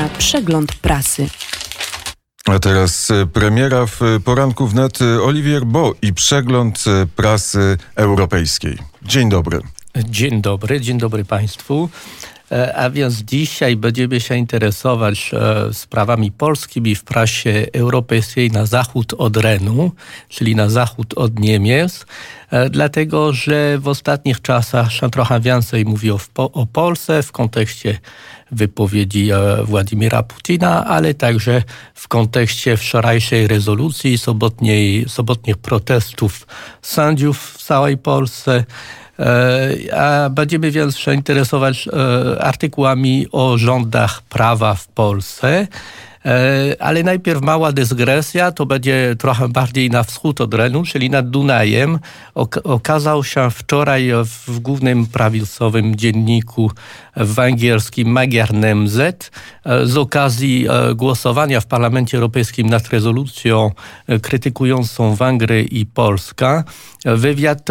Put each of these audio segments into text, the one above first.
na przegląd prasy. A teraz premiera w poranku wnet Olivier Bo i przegląd prasy europejskiej. Dzień dobry. Dzień dobry Państwu. A więc dzisiaj będziemy się interesować sprawami polskimi w prasie europejskiej na zachód od Renu, czyli na zachód od Niemiec, dlatego że w ostatnich czasach się trochę więcej mówi o Polsce w kontekście wypowiedzi Władimira Putina, ale także w kontekście wczorajszej rezolucji, sobotnich protestów sędziów w całej Polsce. A będziemy więc się interesować artykułami o rządach prawa w Polsce. Ale najpierw mała dygresja, to będzie trochę bardziej na wschód od Renu, czyli nad Dunajem. Okazał się wczoraj w głównym prawicowym dzienniku węgierskim Magyar Nemzet z okazji głosowania w Parlamencie Europejskim nad rezolucją krytykującą Węgry i Polskę wywiad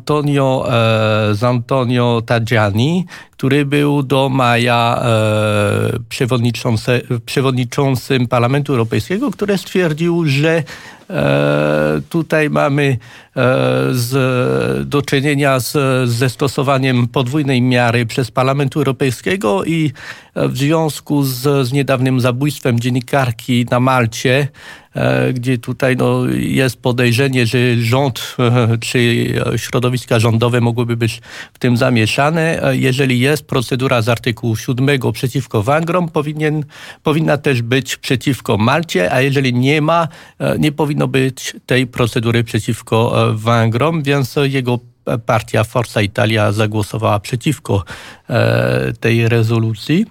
z Antonio Tajani, który był do maja przewodniczącym Parlamentu Europejskiego, który stwierdził, że tutaj mamy do czynienia ze stosowaniem podwójnej miary przez Parlament Europejskiego i w związku z niedawnym zabójstwem dziennikarki na Malcie, gdzie tutaj jest podejrzenie, że rząd czy środowiska rządowe mogłyby być w tym zamieszane. Jeżeli jest procedura z artykułu 7 przeciwko Węgrom, powinna też być przeciwko Malcie, a jeżeli nie ma, nie powinno być tej procedury przeciwko Węgrom, więc jego partia Forza Italia zagłosowała przeciwko tej rezolucji.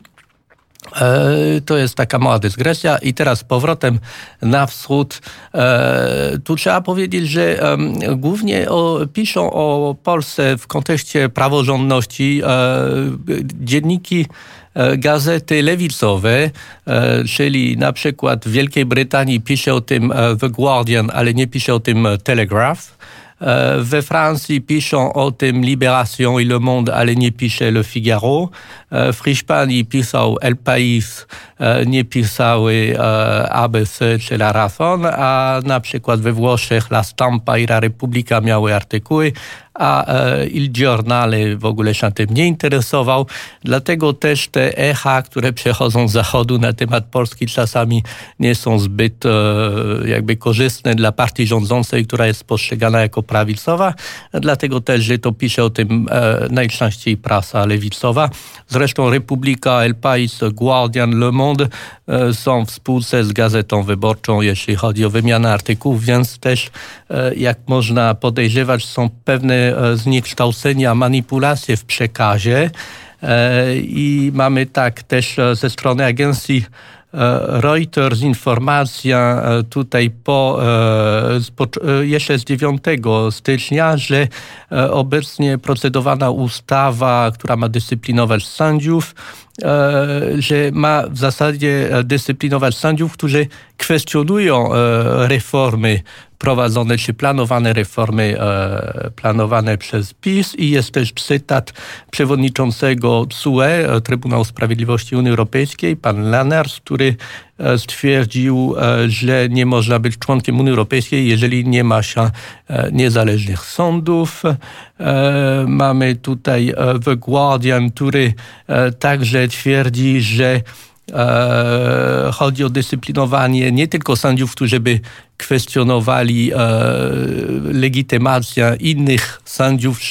To jest taka mała dygresja. I teraz powrotem na wschód. Tu trzeba powiedzieć, że głównie piszą o Polsce w kontekście praworządności dzienniki, gazety lewicowe, czyli na przykład w Wielkiej Brytanii pisze o tym The Guardian, ale nie pisze o tym Telegraph. We Francji piszą o tym Libération i Le Monde, ale nie pisze Le Figaro. W Hiszpanii pisał El País, nie pisały ABC czy La Razón, a na przykład we Włoszech La Stampa i La Repubblica miały artykuły, a Il Giornale w ogóle się tym nie interesował. Dlatego też te echa, które przechodzą z zachodu na temat Polski, czasami nie są zbyt korzystne dla partii rządzącej, która jest postrzegana jako prawicowa. Dlatego też, że to pisze o tym najczęściej prasa lewicowa. Zresztą Republika, El País, Guardian, Le Monde są w spółce z Gazetą Wyborczą, jeśli chodzi o wymianę artykułów, więc też, jak można podejrzewać, są pewne zniekształcenia, manipulacje w przekazie. I mamy tak też ze strony agencji Reuters informacja tutaj jeszcze z 9 stycznia, że obecnie procedowana ustawa, która ma dyscyplinować sędziów, że ma w zasadzie dyscyplinować sędziów, którzy kwestionują reformy prowadzone, czy planowane reformy planowane przez PiS. I jest też cytat przewodniczącego TSUE, Trybunału Sprawiedliwości Unii Europejskiej, pan Lenaers, który stwierdził, że nie można być członkiem Unii Europejskiej, jeżeli nie ma się niezależnych sądów. Mamy tutaj The Guardian, który także twierdzi, że chodzi o dyscyplinowanie nie tylko sędziów, którzy by kwestionowali legitymację innych sędziów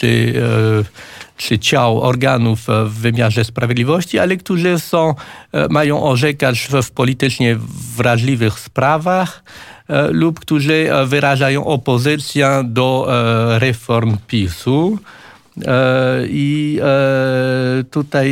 czy ciał, organów w wymiarze sprawiedliwości, ale którzy mają orzekać w politycznie wrażliwych sprawach lub którzy wyrażają opozycję do reform PiS-u. I tutaj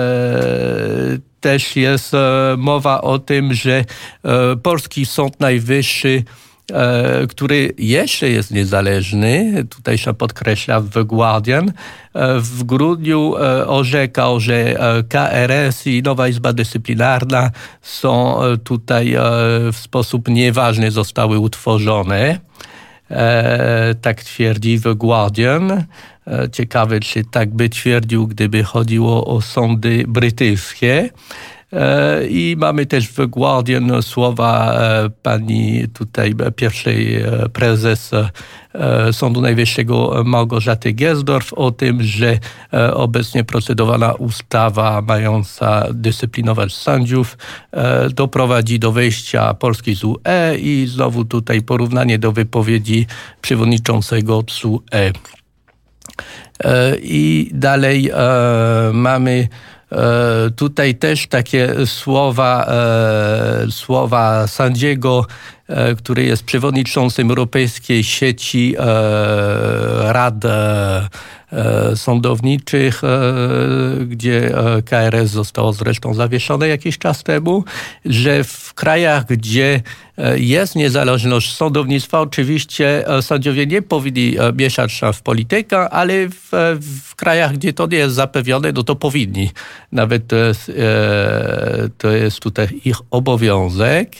też jest mowa o tym, że polski Sąd Najwyższy, który jeszcze jest niezależny, tutaj się podkreśla w The Guardian, w grudniu orzekał, że KRS i Nowa Izba Dyscyplinarna są tutaj w sposób nieważny zostały utworzone. Tak twierdzi The Guardian. Ciekawe, czy tak by twierdził, gdyby chodziło o sądy brytyjskie. I mamy też w Guardian słowa pani tutaj pierwszej prezes Sądu Najwyższego Małgorzaty Gersdorf o tym, że obecnie procedowana ustawa mająca dyscyplinować sędziów doprowadzi do wejścia Polski z UE i znowu tutaj porównanie do wypowiedzi przewodniczącego TSUE. I dalej mamy tutaj też takie słowa sędziego, który jest przewodniczącym Europejskiej Sieci Rad Sądowniczych, gdzie KRS zostało zresztą zawieszone jakiś czas temu, że w krajach, gdzie jest niezależność sądownictwa, oczywiście sędziowie nie powinni mieszać się w politykę, ale w krajach, gdzie to nie jest zapewnione, no to powinni. Nawet to jest tutaj ich obowiązek.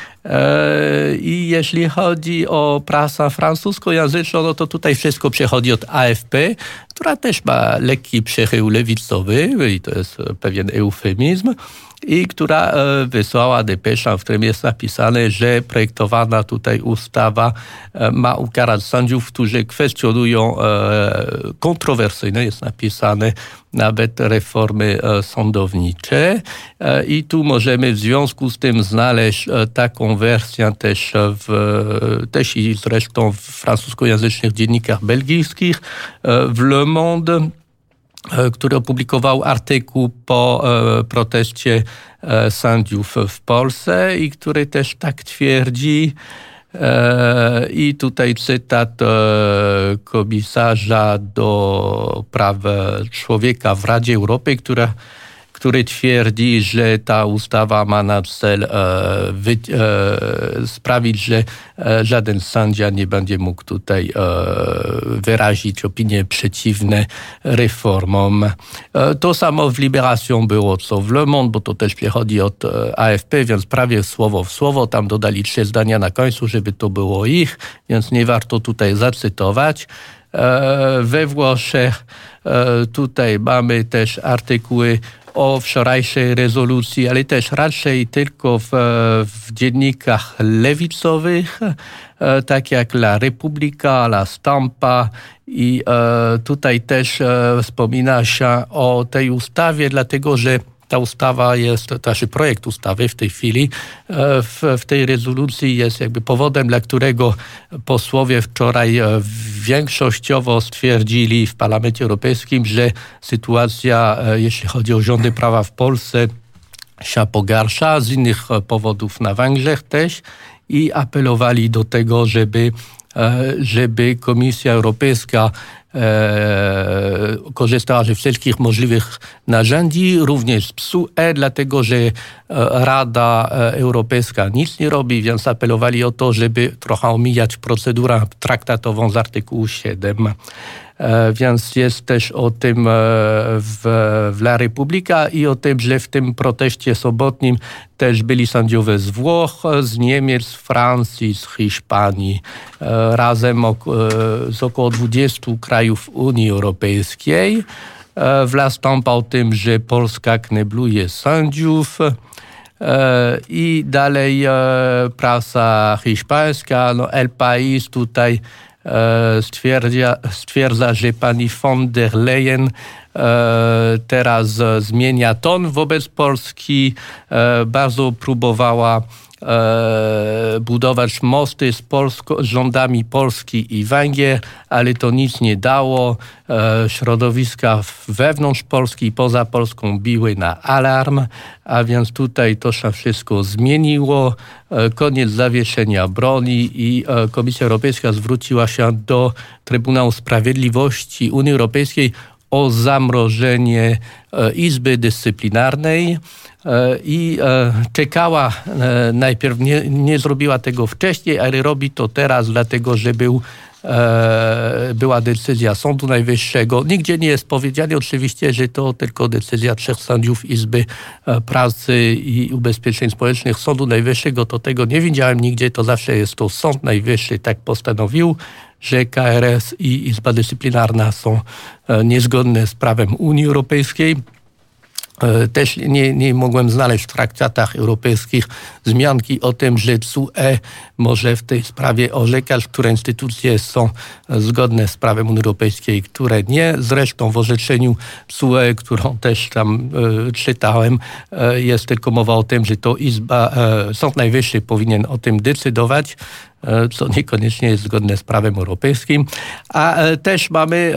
I jeśli chodzi o prasę francuskojęzyczną, no to tutaj wszystko przechodzi od AFP, która też ma lekki przechył lewicowy i to jest pewien eufemizm, i która wysłała depeszę, w którym jest napisane, że projektowana tutaj ustawa ma ukarać sędziów, którzy kwestionują kontrowersyjne, jest napisane, nawet reformy sądownicze. I tu możemy w związku z tym znaleźć taką wersję też i zresztą w francuskojęzycznych dziennikach belgijskich, w Le Monde, który opublikował artykuł po proteście sędziów w Polsce i który też tak twierdzi. I tutaj cytat komisarza do praw człowieka w Radzie Europy, który twierdzi, że ta ustawa ma na cel sprawić, że żaden sędzia nie będzie mógł tutaj wyrazić opinie przeciwne reformom. To samo w Libération było, co w Le Monde, bo to też przechodzi od AFP, więc prawie słowo w słowo. Tam dodali 3 zdania na końcu, żeby to było ich, więc nie warto tutaj zacytować. We Włoszech tutaj mamy też artykuły o wczorajszej rezolucji, ale też raczej tylko w dziennikach lewicowych, tak jak La Repubblica, La Stampa, i tutaj też wspomina się o tej ustawie, dlatego że ta ustawa jest, znaczy projekt ustawy w tej chwili, w tej rezolucji jest jakby powodem, dla którego posłowie wczoraj większościowo stwierdzili w Parlamencie Europejskim, że sytuacja, jeśli chodzi o rządy prawa w Polsce, się pogarsza, z innych powodów na Węgrzech też, i apelowali do tego, żeby Komisja Europejska korzystała ze wszelkich możliwych narzędzi, również z PSUE, dlatego że Rada Europejska nic nie robi, więc apelowali o to, żeby trochę omijać procedurę traktatową z artykułu 7. Więc jest też o tym w La Repubblica i o tym, że w tym proteście sobotnim też byli sędziowie z Włoch, z Niemiec, z Francji, z Hiszpanii, razem z około 20 krajów Unii Europejskiej. W La Stampa o tym, że Polska knebluje sędziów. I dalej prasa hiszpańska, El País tutaj stwierdza, że pani von der Leyen teraz zmienia ton wobec Polski. Bardzo próbowała budować mosty z rządami Polski i Węgier, ale to nic nie dało. Środowiska wewnątrz Polski i poza Polską biły na alarm, a więc tutaj to się wszystko zmieniło. Koniec zawieszenia broni i Komisja Europejska zwróciła się do Trybunału Sprawiedliwości Unii Europejskiej o zamrożenie Izby Dyscyplinarnej i czekała, najpierw nie zrobiła tego wcześniej, ale robi to teraz, dlatego że była decyzja Sądu Najwyższego. Nigdzie nie jest powiedziane oczywiście, że to tylko decyzja 3 sędziów Izby Pracy i Ubezpieczeń Społecznych Sądu Najwyższego. To tego nie widziałem nigdzie, to zawsze jest to Sąd Najwyższy tak postanowił, że KRS i Izba Dyscyplinarna są niezgodne z prawem Unii Europejskiej. Też nie mogłem znaleźć w traktatach europejskich wzmianki o tym, że TSUE może w tej sprawie orzekać, które instytucje są zgodne z prawem Unii Europejskiej, które nie. Zresztą w orzeczeniu TSUE, którą też tam czytałem, jest tylko mowa o tym, że to Sąd Najwyższy powinien o tym decydować, co niekoniecznie jest zgodne z prawem europejskim. A też mamy...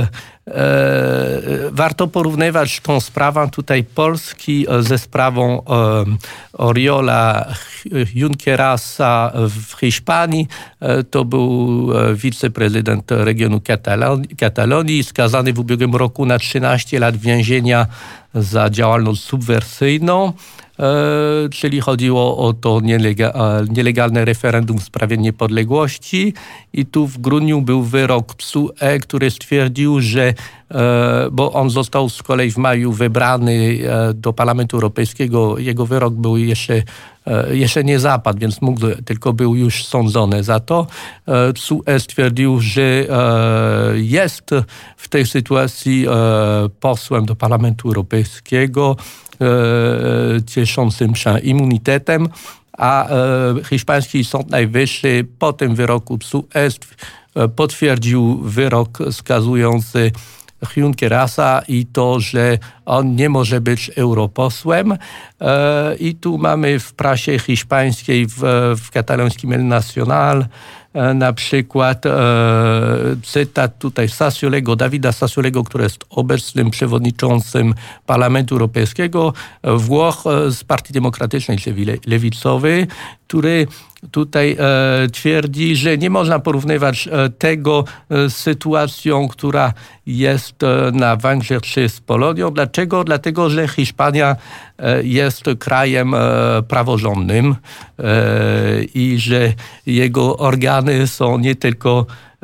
warto porównywać tą sprawę tutaj Polski ze sprawą Oriola Junquerasa w Hiszpanii. To był wiceprezydent regionu Katalonii, skazany w ubiegłym roku na 13 lat więzienia za działalność subwersyjną. Czyli chodziło o to nielegalne referendum w sprawie niepodległości i tu w grudniu był wyrok TSUE, który stwierdził, że bo on został z kolei w maju wybrany do Parlamentu Europejskiego, jego wyrok był jeszcze nie zapadł, więc tylko był już sądzony za to. TSUE stwierdził, że jest w tej sytuacji posłem do Parlamentu Europejskiego, cieszącym się immunitetem, a hiszpański Sąd Najwyższy po tym wyroku TSUE potwierdził wyrok skazujący Junquerasa i to, że on nie może być europosłem. I tu mamy w prasie hiszpańskiej, w katalońskim El Nacional, na przykład cytat tutaj Dawida Sassolego, który jest obecnym przewodniczącym Parlamentu Europejskiego, Włoch z Partii Demokratycznej, czyli lewicowy, który tutaj twierdzi, że nie można porównywać tego z sytuacją, która jest na Węgrzech czy z Polonią. Dlaczego? Dlatego, że Hiszpania jest krajem praworządnym i że jego organy są nie tylko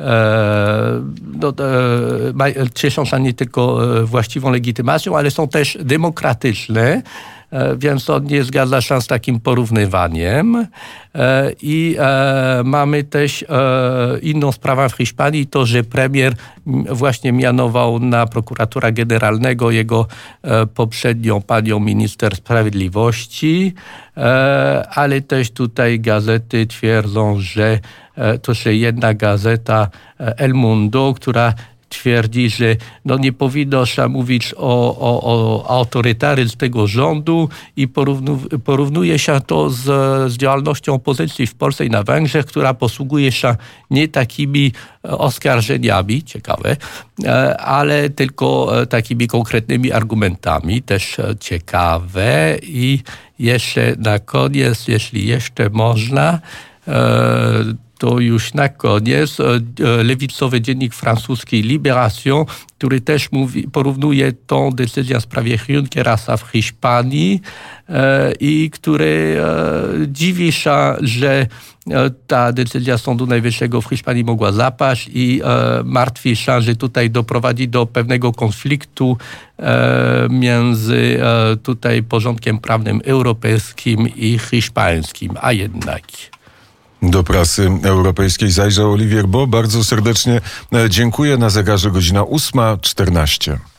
cieszą się nie tylko właściwą legitymacją, ale są też demokratyczne. Więc on nie zgadza się z takim porównywaniem. I mamy też inną sprawę w Hiszpanii, to, że premier właśnie mianował na prokuratora generalnego jego poprzednią panią minister sprawiedliwości, ale też tutaj gazety twierdzą, że to się jedna gazeta El Mundo, która twierdzi, że nie powinno się mówić o autorytaryzm tego rządu i porównuje się to z działalnością opozycji w Polsce i na Węgrzech, która posługuje się nie takimi oskarżeniami, ciekawe, ale tylko takimi konkretnymi argumentami, też ciekawe. I jeszcze na koniec, jeśli jeszcze można, to już na koniec lewicowy dziennik francuski Libération, który też porównuje tą decyzję w sprawie Junquerasa w Hiszpanii i który dziwi się, że ta decyzja Sądu Najwyższego w Hiszpanii mogła zapaść i martwi się, że tutaj doprowadzi do pewnego konfliktu między tutaj porządkiem prawnym europejskim i hiszpańskim, a jednak. Do prasy europejskiej zajrzał Olivier Bo. Bardzo serdecznie dziękuję. Na zegarze godzina 8:14.